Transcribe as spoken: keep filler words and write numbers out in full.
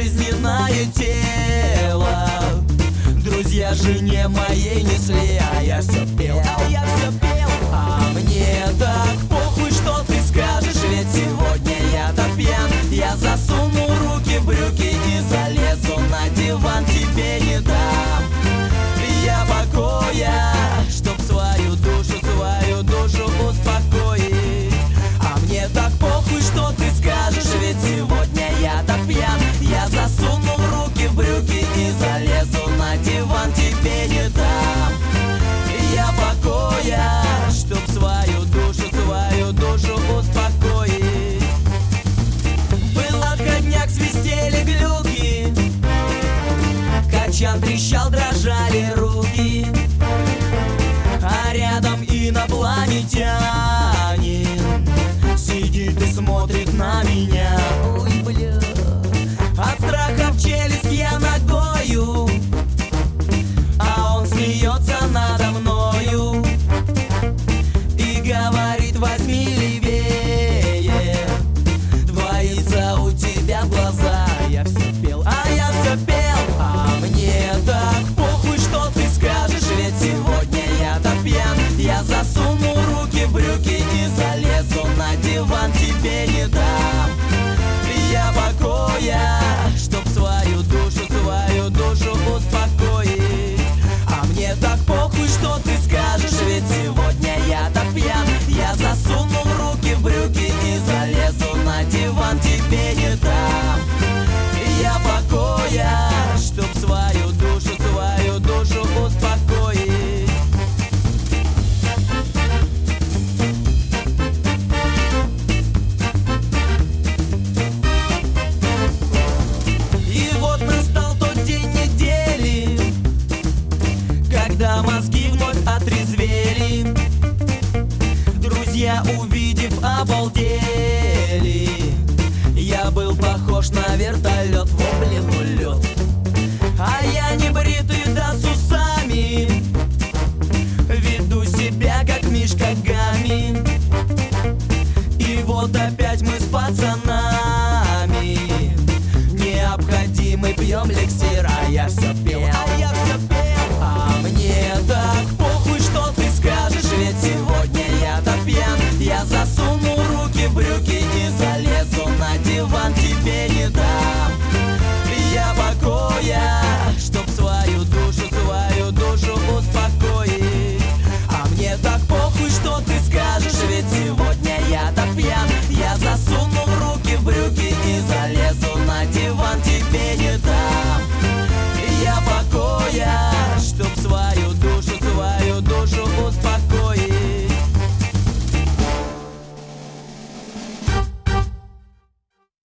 безжизненное тело. Друзья жене моей несли, а я все пел, а я все пел. А мне так похуй, что ты скажешь, ведь сегодня я так пьян. Я засуну руки в брюки и залезу на диван, тебе не дам я покоя, чтоб свою душу, свою душу успокоить. А мне так похуй, что ты скажешь, ведь сегодня я так пьян. Я засуну руки в брюки и залезу на диван, тебе не дам я покоя, чтоб свою душу, свою душу успокоить. Был отходняк, свистели глюки, качан трещал, дрожали руки, а рядом инопланетянин сидит и смотрит на меня. Ой, бля. От страха в челюсть я ногою, а он смеется надо мною и говорит: возьми левее, двоится у тебя глаза. Я все пел, а я все пел. А мне так похуй, что ты скажешь, ведь сегодня я так пьян. Я засуну руки в брюки и залезу на диван, тебе не дам я покоя, чтоб свою душу, свою душу успокоить. А мне так похуй, что ты скажешь, ведь сегодня я так пьян. Я засуну руки в брюки и залезу на диван, тебе не дам я покоя, чтоб свою душу, свою душу успокоить. И вот настал тот день недели, когда мозги вновь отрезвели. Друзья, увидев, обалдели. Я был похож на вертолет, во блин, улет. А я не бритый, да с усами, веду себя как Мишка Гамми. И вот опять мы с пацанами необходимый пьем эликсир, а я все пел, а я все пел. А мне так похуй, что ты скажешь, ведь сегодня я так пьян. Я засуну руки в брюки и залезу на диван, тебе не дам